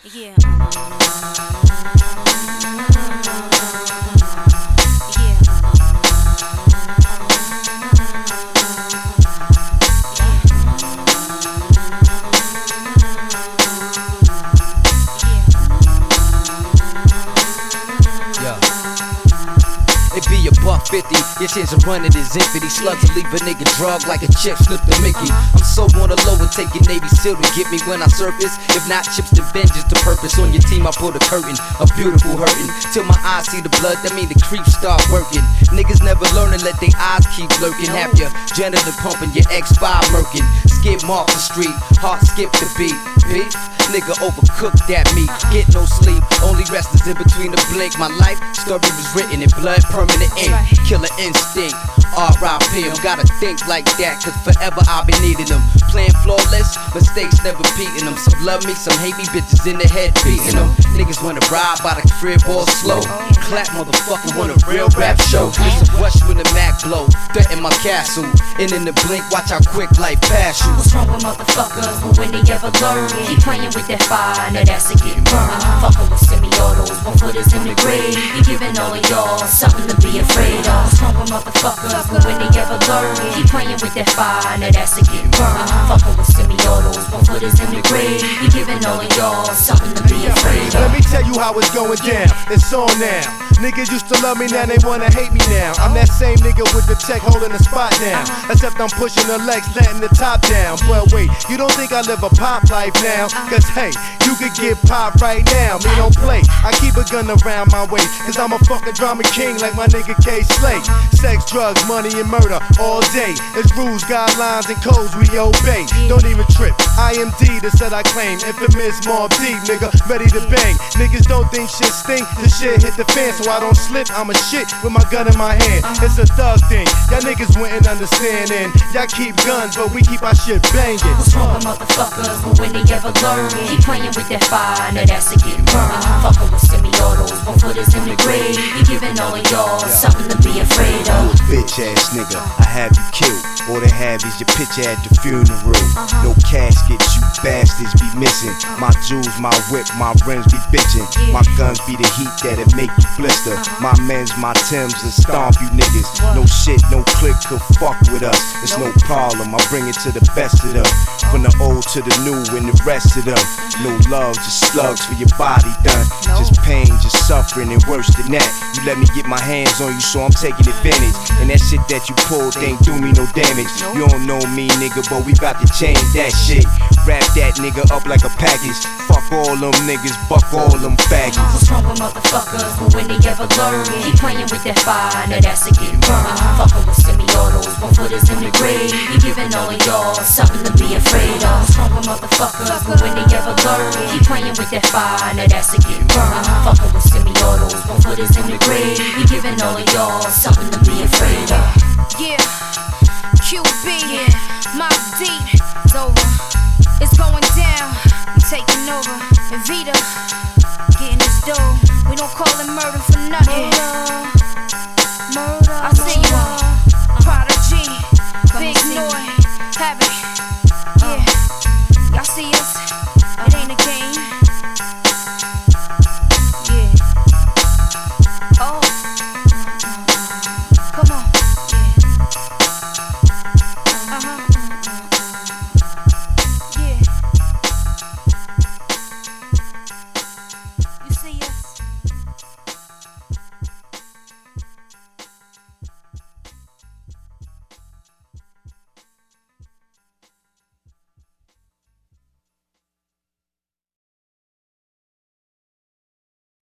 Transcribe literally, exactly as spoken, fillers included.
Yeah. It be a buck fifty, your chance of running is empty. These slugs will leave a nigga drug like a chip slip to Mickey. I'm so on the low and taking Navy SEAL to get me when I surface. If not chips to vengeance to purpose. On your team I put a curtain, a beautiful hurting. Till my eyes see the blood, that mean the creeps start working. Niggas never learn and let their eyes keep lurking. Have your adrenaline pumping, your X five murking. Skip off the street, heart skip the beat. Beef, nigga overcooked that meat. Get no sleep, only rest is in between the blink. My life story was written in blood, permanent ink. Killer instinct, R I P Gotta think like that, cause forever I'll be needing them. Playing flawless, mistakes never beating them. Some love me, some hate me, bitches in the head beating them. Niggas wanna ride by the crib all slow. Clap motherfucker want a real rap show. It's a rush when the Mac blow, threaten my castle. And in the blink, watch how quick life pass you. What's wrong with motherfuckers, but when they ever learn? Keep playing with that fire, now that's a getting burned. Fucking with semi-autos, one footers in the grave. You giving all of y'all something to be afraid of. What's wrong with motherfuckers, but when they ever learn? Keep playing with that fire, now that's a getting burned. Fucking with semi-autos, one footers in the grave. You giving all of y'all something to be afraid of. Let me tell you how it's going down, it's on now. Niggas used to love me, now they wanna hate me now. I'm that same nigga with the tech holding the spot down. Except I'm pushing the legs, letting the top down. But wait, you don't think I live a pop life now? Cause hey, you could get popped right now. Me don't play, I keep a gun around my waist. Cause I'm a fucking drama king like my nigga K Slay. Sex, drugs, money, and murder all day. It's rules, guidelines, and codes we obey. Don't even trip, I am D, the set I claim. Infamous Mob D, nigga, ready to bang. Niggas don't think shit stink, the shit hit the fan. So I don't slip, I'm a shit with my gun in my hand. It's a thug thing, y'all niggas wouldn't understand. And y'all keep guns, but we keep our shit banging. What's wrong with motherfuckers, but when they ever learn? Keep playing with that fire, now that's a getting burned. Fucking with semi-autos, one footers in the grave. You giving all of y'all something to be afraid of. Bitch ass nigga, I have you killed. All they have is your picture at the funeral. No casket, you bastards be missing. My jewels, my whip, my rims be bitchin'. My guns be the heat that'll make you blister. My men's, my Timbs will stomp you niggas. No shit, no click could fuck with us. It's no problem, I bring it to the best of them. From the old to the new and the rest of them. No love, just slugs for your body done. Just pain, just suffering and worse than that. You let me get my hands on you, so I'm taking advantage. And that shit that you pulled ain't do me no damage. You don't know me, nigga, but we bout to change that shit. Wrap that nigga up like a package. Fuck all them niggas, buck all them faggots. What's wrong with motherfuckers, but when they ever learn? Keep playing with that fire, now that's a getting burned. Fucking with semi-autos, one footers in the grave. You giving all of y'all something to be afraid of. What's wrong with motherfuckers, but when they ever learn? Keep playing with that fire, now that's a getting burned. Fucking with semi-autos, one footers in the grave. You giving all of y'all something to be afraid of. Yeah.